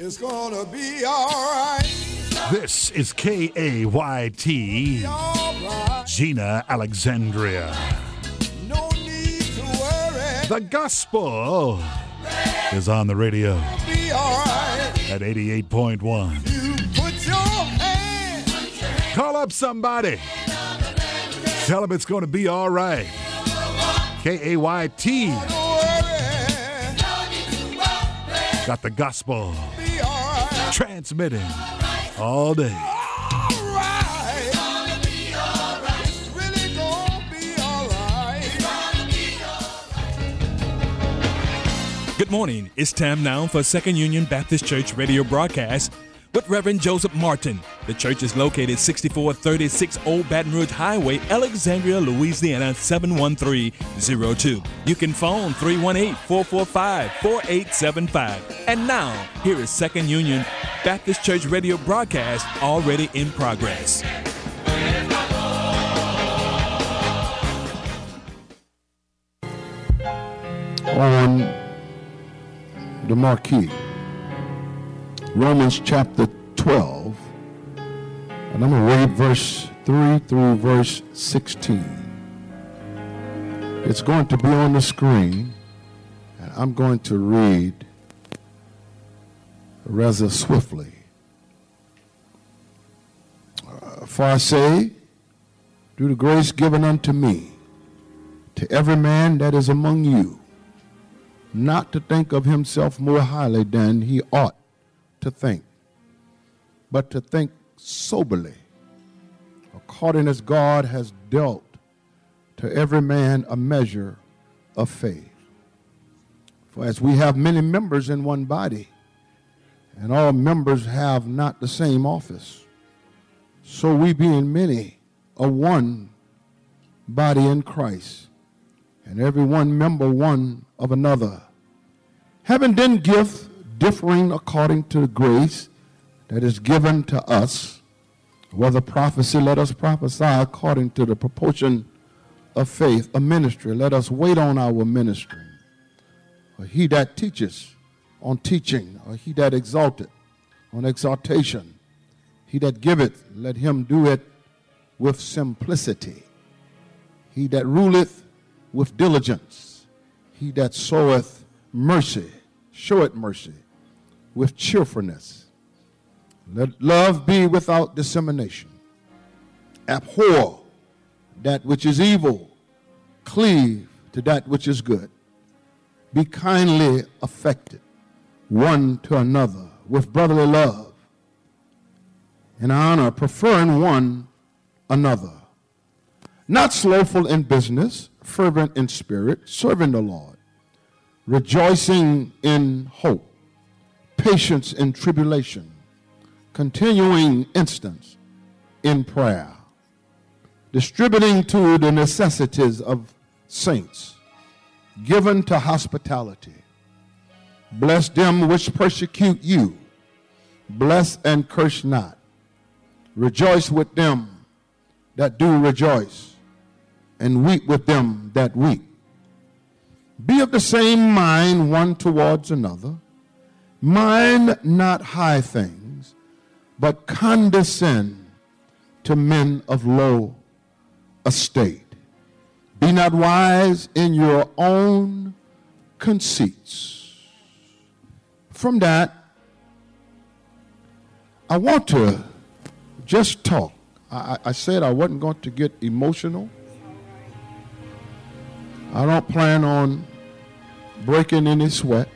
It's gonna be alright. This is KAYT, Right. Gina Alexandria. No need to worry. The gospel is on the radio Be alright. at 88.1. You put your hand. Call up somebody. Tell them it's going to be all right. KAYT Don't worry. got the gospel Be alright. transmitting all day. Alright. It's really gonna be alright. Good morning. It's time now for Second Union Baptist Church radio broadcast with Reverend Joseph Martin. The church is located 6436 Old Baton Rouge Highway, Alexandria, Louisiana 71302. You can phone 318-445-4875. And now, here is Second Union Baptist Church radio broadcast already in progress. On the marquee, Romans chapter 12, and I'm going to read verse 3 through verse 16. It's going to be on the screen, and I'm going to read rather swiftly. For I say, through the grace given unto me, to every man that is among you, not to think of himself more highly than he ought to think, but to think soberly, according as God has dealt to every man a measure of faith. For as we have many members in one body, and all members have not the same office, so we being many are one body in Christ, and every one member one of another, having then gifts differing according to the grace that is given to us, whether prophecy, let us prophesy according to the proportion of faith, a ministry, let us wait on our ministry, or he that teaches on teaching, or he that exalteth on exaltation, he that giveth, let him do it with simplicity, he that ruleth with diligence, he that soweth mercy, showeth mercy with cheerfulness. Let love be without dissemination. Abhor that which is evil, cleave to that which is good. Be kindly affected one to another with brotherly love and honor, preferring one another. Not slothful in business, fervent in spirit, serving the Lord, rejoicing in hope, patience in tribulation, continuing instance in prayer, distributing to the necessities of saints, given to hospitality. Bless them which persecute you, bless and curse not. Rejoice with them that do rejoice, and weep with them that weep. Be of the same mind one towards another. Mind not high things, but condescend to men of low estate. Be not wise in your own conceits. From that, I want to just talk. I said I wasn't going to get emotional. I don't plan on breaking any sweat.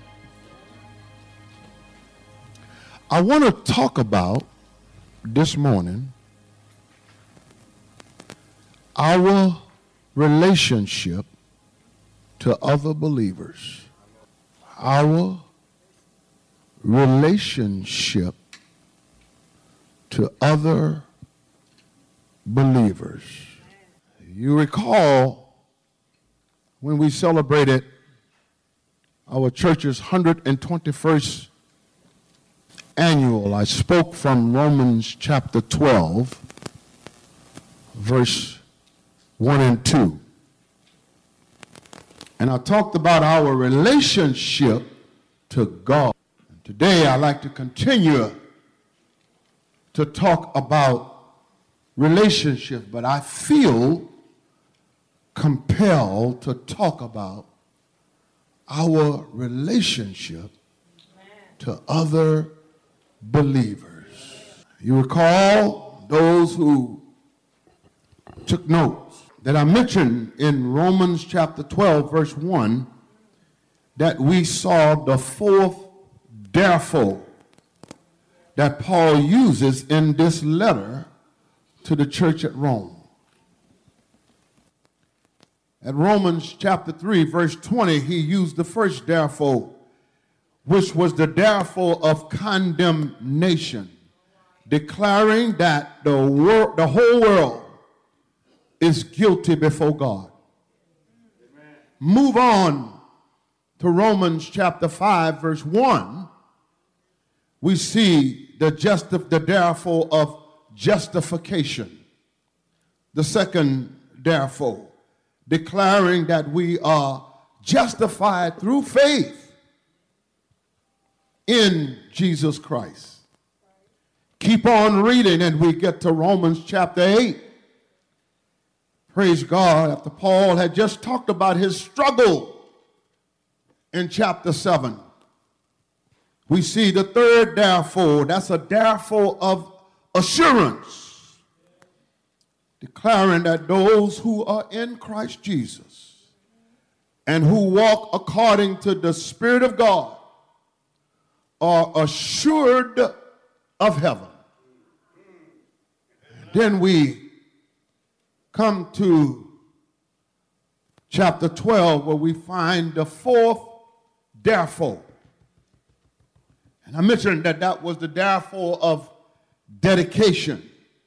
I want to talk about this morning our relationship to other believers. Our relationship to other believers. You recall when we celebrated our church's 121st annual, I spoke from Romans chapter 12, verse 1 and 2. And I talked about our relationship to God, Today, I'd like to continue to talk about relationships, but I feel compelled to talk about our relationship to other believers. You recall, those who took notes, that I mentioned in Romans chapter 12, verse 1, that we saw the fourth therefore that Paul uses in this letter to the church at Rome. At Romans chapter 3, verse 20, he used the first therefore, which was the therefore of condemnation, declaring that the whole world is guilty before God. Amen. Move on to Romans chapter 5, verse 1. We see the therefore of justification. The second therefore, declaring that we are justified through faith in Jesus Christ. Keep on reading and we get to Romans chapter 8. Praise God, after Paul had just talked about his struggle in chapter 7. We see the third therefore, that's a therefore of assurance, declaring that those who are in Christ Jesus and who walk according to the Spirit of God are assured of heaven. Then we come to chapter 12 where we find the fourth therefore. And I mentioned that that was the therefore of dedication.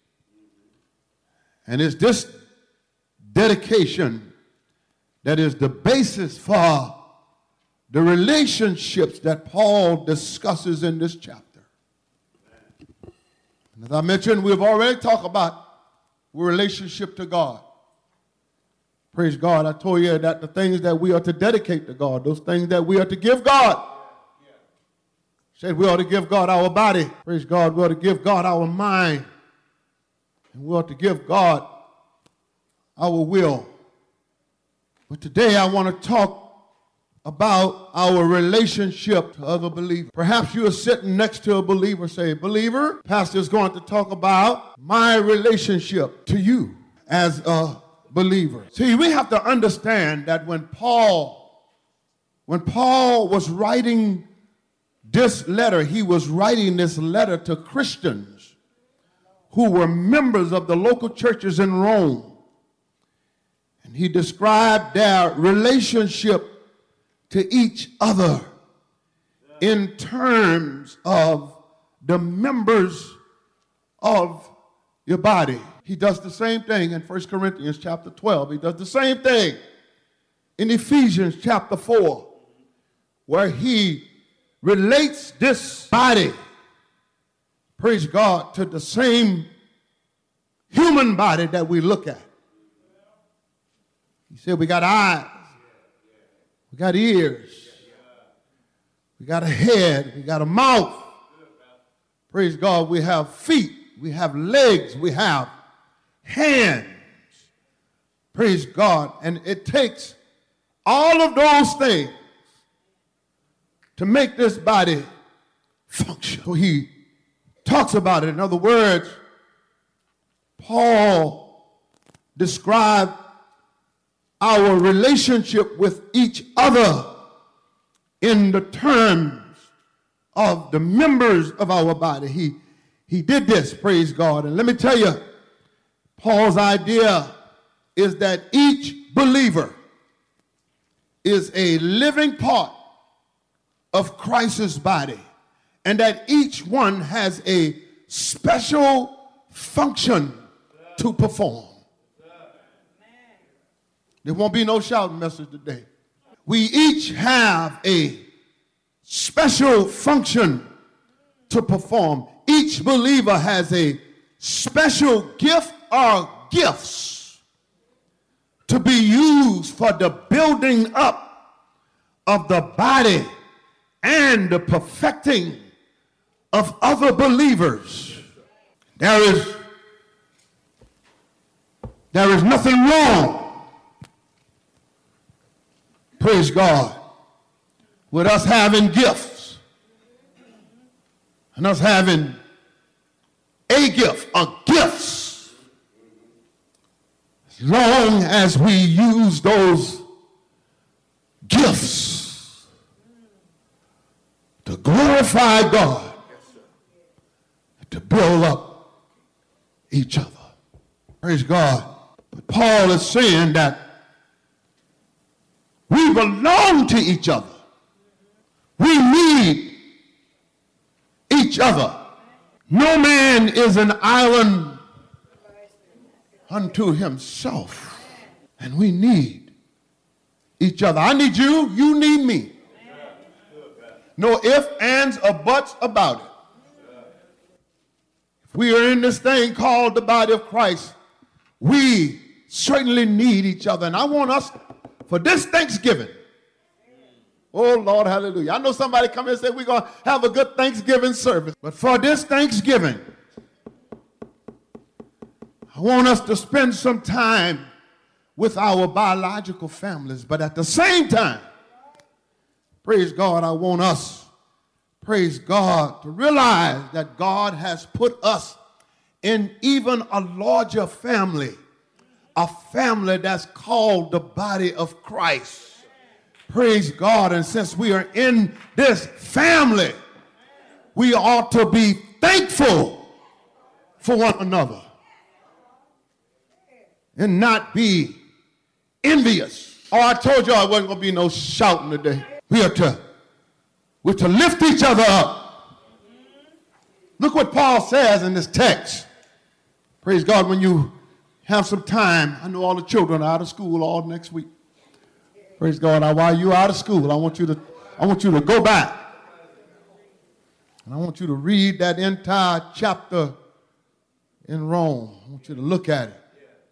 And it's this dedication that is the basis for the relationships that Paul discusses in this chapter. And as I mentioned, we've already talked about relationship to God. Praise God. I told you that the things that we are to dedicate to God, those things that we are to give God. Said we ought to give God our body. Praise God. We ought to give God our mind. And we ought to give God our will. But today I want to talk about our relationship to other believers. Perhaps you are sitting next to a believer, say, believer, pastor is going to talk about my relationship to you as a believer. See, we have to understand that when Paul was writing this letter, he was writing this letter to Christians who were members of the local churches in Rome. And he described their relationship to each other in terms of the members of your body. He does the same thing in 1 Corinthians chapter 12. He does the same thing in Ephesians chapter 4, where he relates this body, praise God, to the same human body that we look at. He said we got eyes, we got ears, we got a head, we got a mouth. Praise God, we have feet, we have legs, we have hands. Praise God. And it takes all of those things to make this body function. So he talks about it. In other words, Paul described our relationship with each other in the terms of the members of our body. He did this, praise God. And let me tell you, Paul's idea is that each believer is a living part of Christ's body, and that each one has a special function to perform. There won't be no shouting message today. We each have a special function to perform. Each believer has a special gift or gifts to be used for the building up of the body and the perfecting of other believers. There is nothing wrong, praise God, with us having gifts and us having a gift or gifts, as long as we use those gifts to glorify God, to build up each other. Praise God. But Paul is saying that we belong to each other. We need each other. No man is an island unto himself. And we need each other. I need you, you need me. No ifs, ands, or buts about it. If we are in this thing called the body of Christ, we certainly need each other. And I want us, for this Thanksgiving, oh Lord, hallelujah. I know somebody come here and say we're going to have a good Thanksgiving service. But for this Thanksgiving, I want us to spend some time with our biological families. But at the same time, praise God, I want us, praise God, to realize that God has put us in even a larger family, a family that's called the body of Christ. Praise God. And since we are in this family, we ought to be thankful for one another and not be envious. Oh, I told you I wasn't going to be no shouting today. We're to lift each other up. Look what Paul says in this text. Praise God, when you have some time, I know all the children are out of school all next week. Praise God. Now, while you're out of school, I want you to go back. And I want you to read that entire chapter in Rome. I want you to look at it.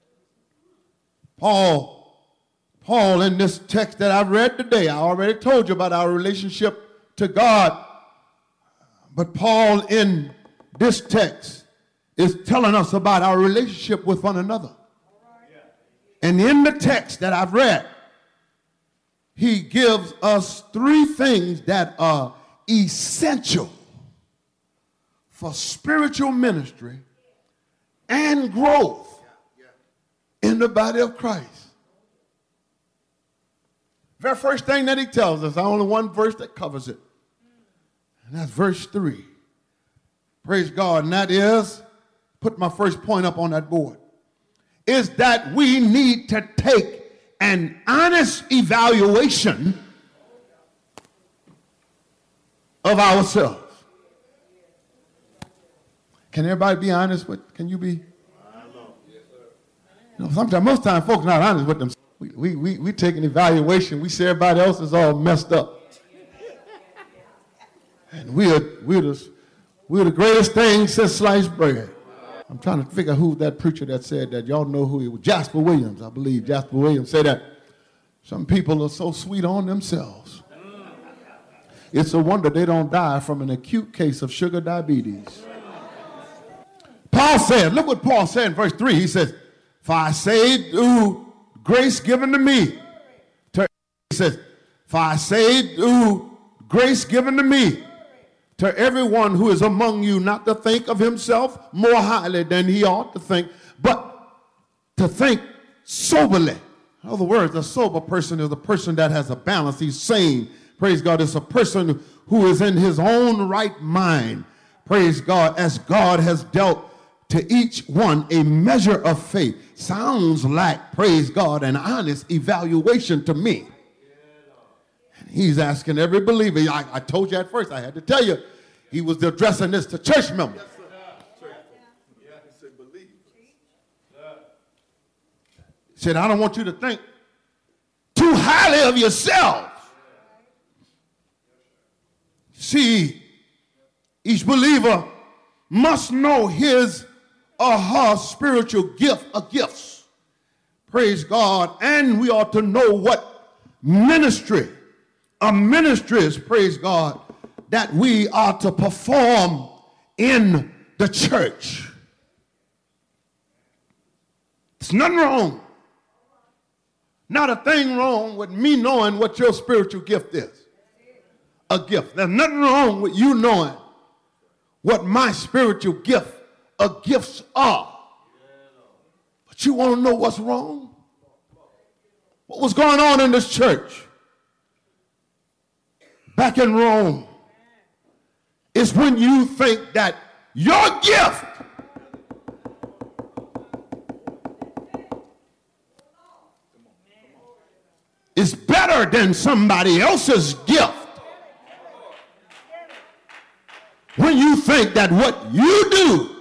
Paul, in this text that I've read today, I already told you about our relationship to God. But Paul, in this text, is telling us about our relationship with one another. And in the text that I've read, he gives us three things that are essential for spiritual ministry and growth in the body of Christ. Very first thing that he tells us, only one verse that covers it, and that's verse 3. Praise God. And that is, put my first point up on that board, is that we need to take an honest evaluation of ourselves. Can everybody be honest with? Can you be? You know, sometimes, most times, folks not honest with themselves. We take an evaluation. We say everybody else is all messed up, and we're the greatest thing since sliced bread. I'm trying to figure out who that preacher that said that. Y'all know who he was. Jasper Williams, I believe. Jasper Williams said that some people are so sweet on themselves. It's a wonder they don't die from an acute case of sugar diabetes. Paul said, look what Paul said in verse 3. He says, for I say through grace given to me. He says, for I say through grace given to me, to everyone who is among you, not to think of himself more highly than he ought to think, but to think soberly. In other words, a sober person is a person that has a balance. He's sane. Praise God. It's a person who is in his own right mind. Praise God. As God has dealt to each one a measure of faith. Sounds like, praise God, an honest evaluation to me. And he's asking every believer. I told you at first, I had to tell you, he was addressing this to church members. He said, I don't want you to think too highly of yourselves. See, each believer must know his or her spiritual gift or gifts. Praise God. And we ought to know what ministry ministries, praise God, that we are to perform in the church. There's nothing wrong. Not a thing wrong with me knowing what your spiritual gift is. A gift. There's nothing wrong with you knowing what my spiritual gifts are. But you want to know what's wrong? What was going on in this church back in Rome is when you think that your gift is better than somebody else's gift. When you think that what you do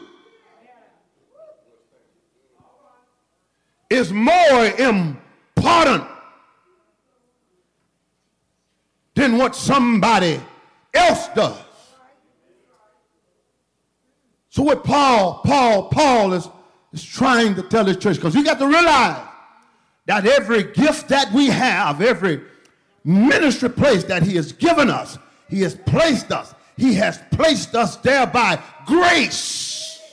is more important than what somebody else does. So what Paul is trying to tell the church, because you got to realize that every gift that we have, every ministry place that he has given us, he has placed us there by grace.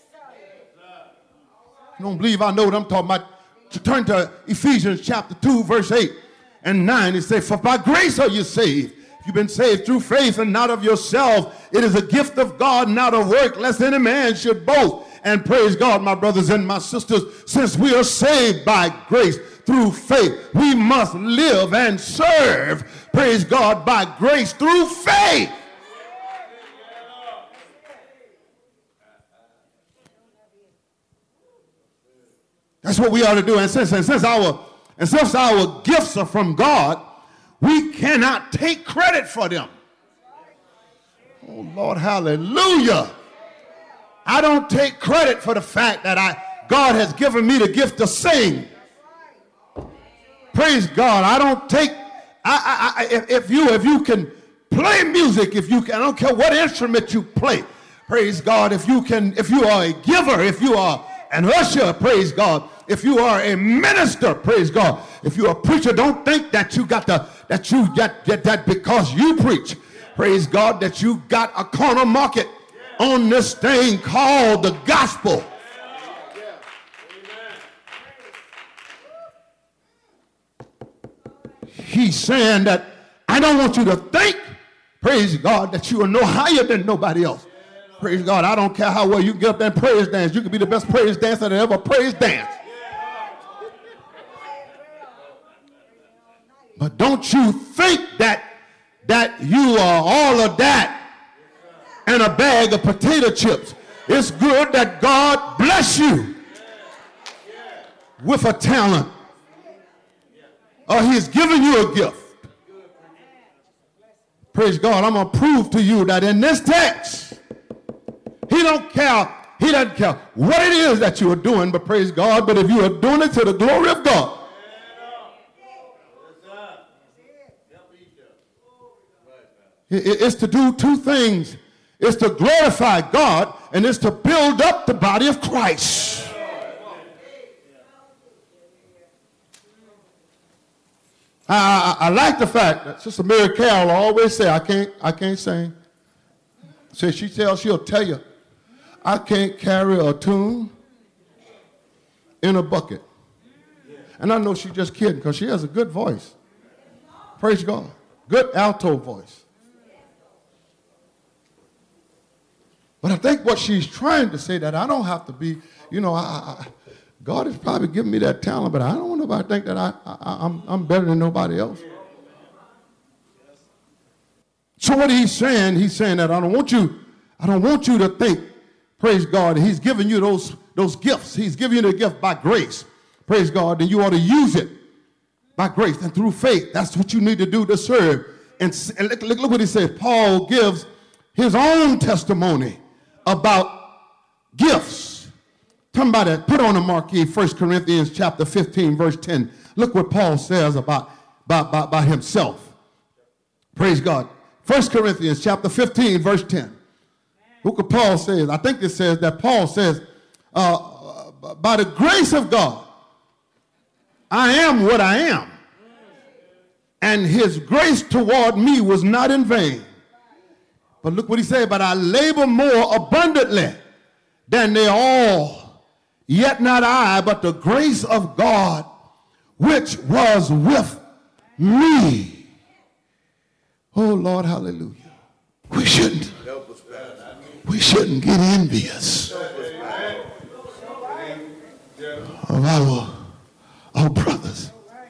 You don't believe I know what I'm talking about? To turn to Ephesians chapter 2, verse 8 and 9. It says, for by grace are you saved. You've been saved through faith and not of yourself. It is a gift of God, not of work, lest any man should boast. And praise God, my brothers and my sisters, since we are saved by grace through faith, we must live and serve, praise God, by grace through faith. That's what we ought to do. And since our gifts are from God, we cannot take credit for them. Oh, Lord, hallelujah. I don't take credit for the fact that God has given me the gift to sing. Praise God. I don't take, if you can play music, if you can, I don't care what instrument you play. Praise God. If you are a giver, if you are an usher, praise God. If you are a minister, praise God. If you're a preacher, don't think that you got that because you preach. Praise God, that you got a corner market on this thing called the gospel. He's saying that I don't want you to think, praise God, that you are no higher than nobody else. Praise God, I don't care how well you get up there and praise dance. You can be the best praise dancer that ever praise dance. But don't you think that you are all of that and a bag of potato chips. It's good that God bless you with a talent, or he's given you a gift. Praise God, I'm going to prove to you that in this text, he doesn't care what it is that you are doing, but praise God, but if you are doing it to the glory of God, it's to do two things. It's to glorify God, and it's to build up the body of Christ. I like the fact that Sister Mary Carroll always say, I can't sing. So she'll tell you, I can't carry a tune in a bucket. And I know she's just kidding, because she has a good voice. Praise God. Good alto voice. But I think what she's trying to say, that I don't have to be, God has probably given me that talent, but I don't want nobody to think that I'm better than nobody else. So what he's saying that I don't want you to think, praise God, he's giving you those gifts. He's giving you the gift by grace. Praise God, and you ought to use it by grace and through faith. That's what you need to do to serve. And look what he says. Paul gives his own testimony about gifts. Somebody put on a marquee, 1 Corinthians chapter 15, verse 10. Look what Paul says about himself. Praise God. 1 Corinthians chapter 15, verse 10. Look what Paul says. I think it says that Paul says, by the grace of God, I am what I am. and his grace toward me was not in vain. But look what he said, but I labor more abundantly than they all. Yet not I, but the grace of God, which was with me. Oh, Lord, hallelujah. We shouldn't get envious of our brothers.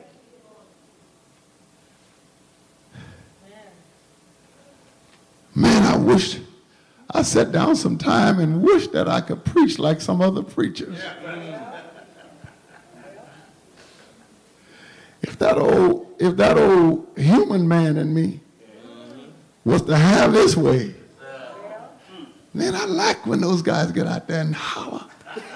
Man, I sat down some time and wished that I could preach like some other preachers. If that old human man in me was to have this way, man, I like when those guys get out there and holler.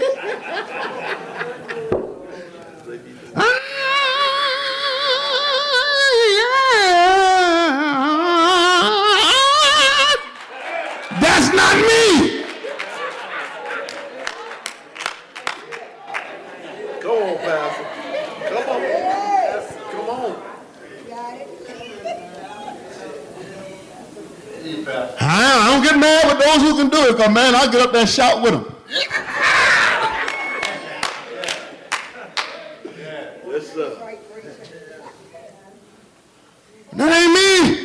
That's not me. Come on, Pastor. Come on. Come on. I don't get mad with those who can do it, because, man, I'll get up there and shout with them. Yes, sir. That ain't me.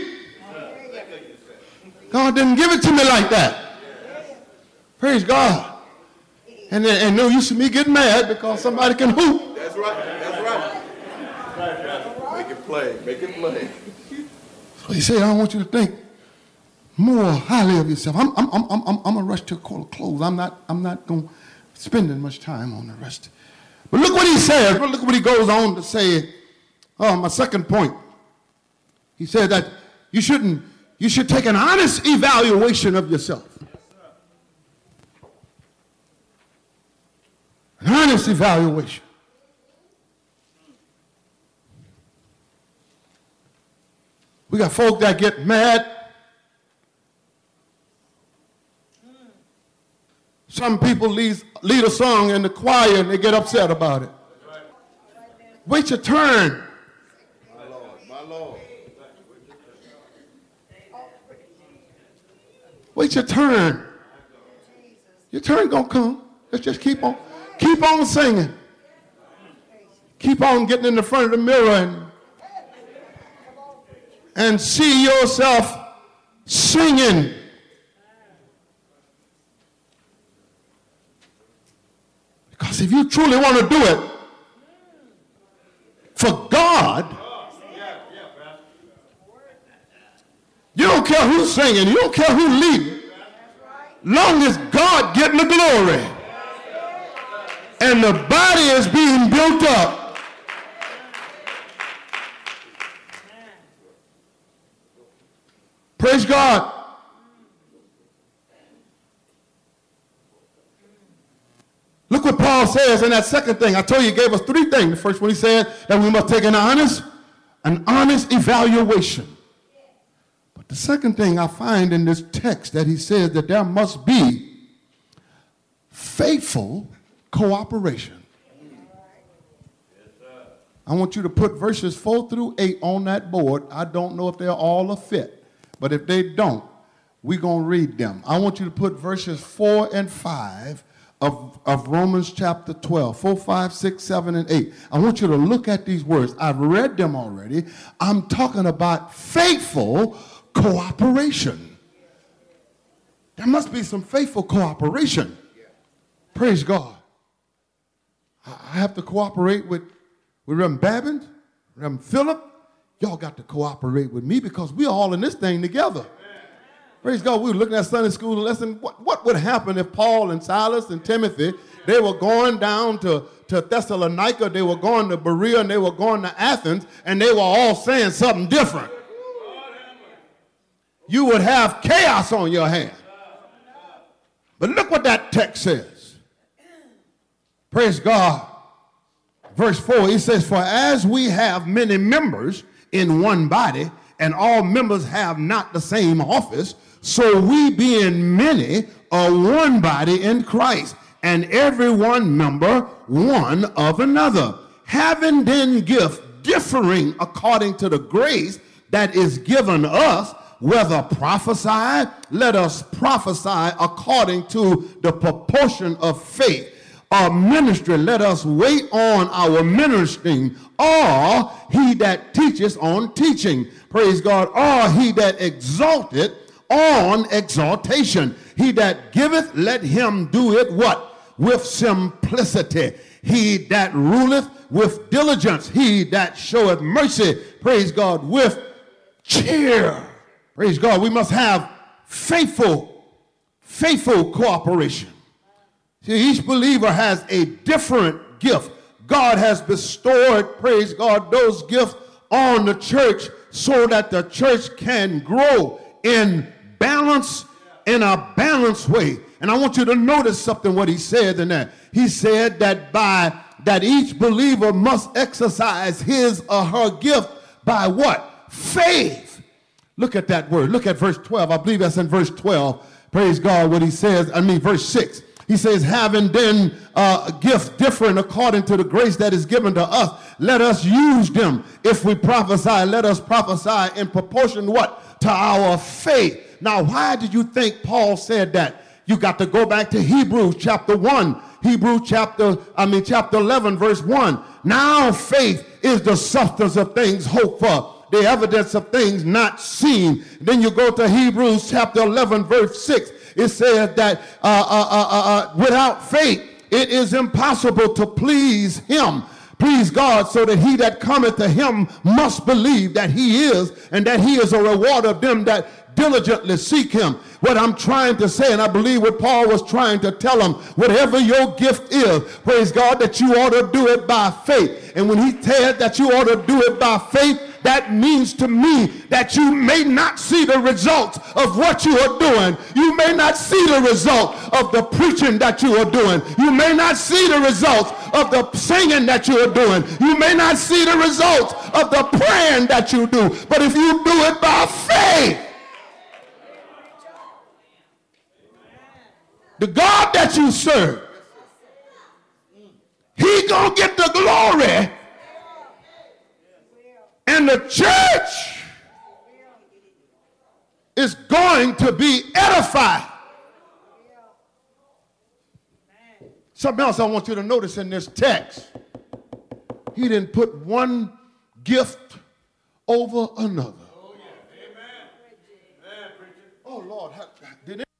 God didn't give it to me like that. Praise God. And no use of me getting mad because somebody can hoop. That's right. That's right. Make it play. Make it play. So he said, I want you to think more highly of yourself. I'm gonna rush to a close. I'm not gonna spend much time on the rest. But look what he says. Look what he goes on to say. Oh, my second point. He said that you should take an honest evaluation of yourself. An honest evaluation. We got folk that get mad. Some people lead a song in the choir and they get upset about it. Wait your turn. My Lord. Wait your turn. Your turn gonna come. Let's just keep on singing. Keep on getting in the front of the mirror and see yourself singing. Because if you truly want to do it for God, you don't care who's singing, you don't care who's leading, long as God getting the glory and the body is being built up. Praise God. Look what Paul says in that second thing. I told you he gave us three things. The first one he said that we must take an honest evaluation. But the second thing I find in this text that he says that there must be faithful cooperation. I want you to put verses 4 through 8 on that board. I don't know if they're all a fit, but if they don't, we're going to read them. I want you to put verses 4 and 5 of Romans chapter 12, 4, 5, 6, 7, and 8. I want you to look at these words. I've read them already. I'm talking about faithful cooperation. There must be some faithful cooperation. Praise God. I have to cooperate with Reverend Babbins, Reverend Phillip. Y'all got to cooperate with me because we're all in this thing together. Praise God. We were looking at Sunday school lesson. What would happen if Paul and Silas and Timothy, they were going down to Thessalonica, they were going to Berea, and they were going to Athens, and they were all saying something different? You would have chaos on your hands. But look what that text says. Praise God. Verse 4, he says, for as we have many members in one body, and all members have not the same office, so we being many are one body in Christ, and every one member one of another. Having then gift differing according to the grace that is given us, whether prophesy, let us prophesy according to the proportion of faith. Or ministry, let us wait on our ministering, or he that teacheth on teaching. Praise God. Or he that exalteth on exaltation. He that giveth, let him do it what? With simplicity. He that ruleth with diligence. He that showeth mercy, praise God, with cheer. Praise God. We must have faithful cooperation. See, each believer has a different gift. God has bestowed, praise God, those gifts on the church so that the church can grow in balance, in a balanced way. And I want you to notice something what he said in that. He said that each believer must exercise his or her gift by what? Faith. Look at that word. Look at verse 12. I believe that's in verse 12. Praise God what he says. Verse 6. He says, having then gifts different according to the grace that is given to us, let us use them. If we prophesy, let us prophesy in proportion what? To our faith. Now, why did you think Paul said that? You got to go back to Hebrews chapter 1. Chapter 11, verse 1. Now faith is the substance of things hoped for, the evidence of things not seen. Then you go to Hebrews chapter 11, verse 6. It says that without faith, it is impossible to please him. Please God, so that he that cometh to him must believe that he is, and that he is a reward of them that diligently seek him. What I'm trying to say, and I believe what Paul was trying to tell them, whatever your gift is, praise God, that you ought to do it by faith. And when he said that you ought to do it by faith, that means to me that you may not see the results of what you are doing. You may not see the result of the preaching that you are doing. You may not see the results of the singing that you are doing. You may not see the results of the praying that you do. But if you do it by faith, the God that you serve, he gonna get the glory. And the church is going to be edified. Something else I want you to notice in this text. He didn't put one gift over another. Oh, yeah. Amen. Oh, Lord. Did it?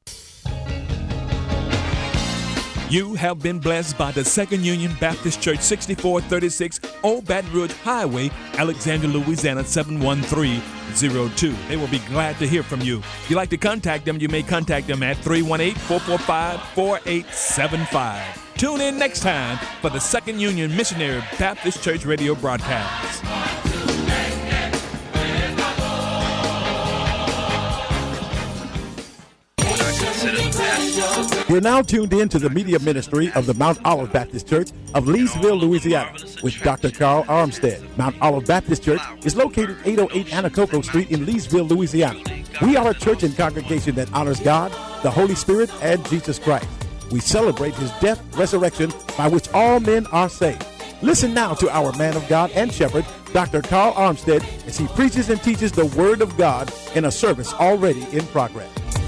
You have been blessed by the Second Union Baptist Church, 6436 Old Baton Rouge Highway, Alexandria, Louisiana, 71302. They will be glad to hear from you. If you'd like to contact them, you may contact them at 318-445-4875. Tune in next time for the Second Union Missionary Baptist Church radio broadcast. You're now tuned in to the media ministry of the Mount Olive Baptist Church of Leesville, Louisiana, with Dr. Carl Armstead. Mount Olive Baptist Church is located 808 Anacoco Street in Leesville, Louisiana. We are a church and congregation that honors God, the Holy Spirit, and Jesus Christ. We celebrate his death, resurrection, by which all men are saved. Listen now to our man of God and shepherd, Dr. Carl Armstead, as he preaches and teaches the Word of God in a service already in progress.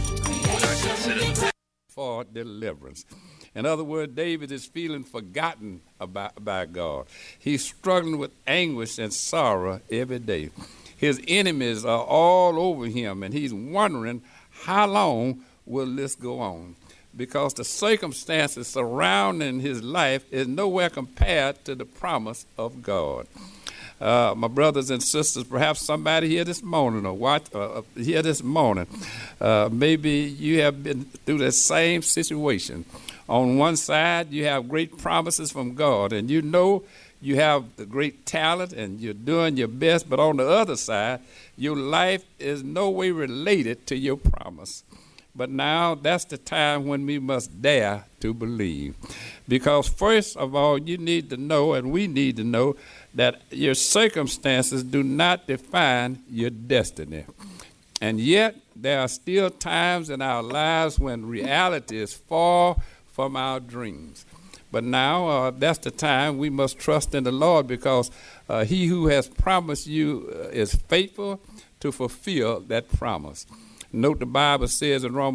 For deliverance. In other words, David is feeling forgotten by God. He's struggling with anguish and sorrow every day. His enemies are all over him, and he's wondering how long will this go on, because the circumstances surrounding his life is nowhere compared to the promise of God. My brothers and sisters, perhaps somebody here this morning maybe you have been through the same situation. On one side, you have great promises from God, and you know you have the great talent and you're doing your best, but on the other side, your life is no way related to your promise. But now that's the time when we must dare to believe. Because first of all, you need to know, and we need to know, that your circumstances do not define your destiny. And yet, there are still times in our lives when reality is far from our dreams. But now that's the time we must trust in the Lord, because he who has promised you is faithful to fulfill that promise. Note the Bible says in Romans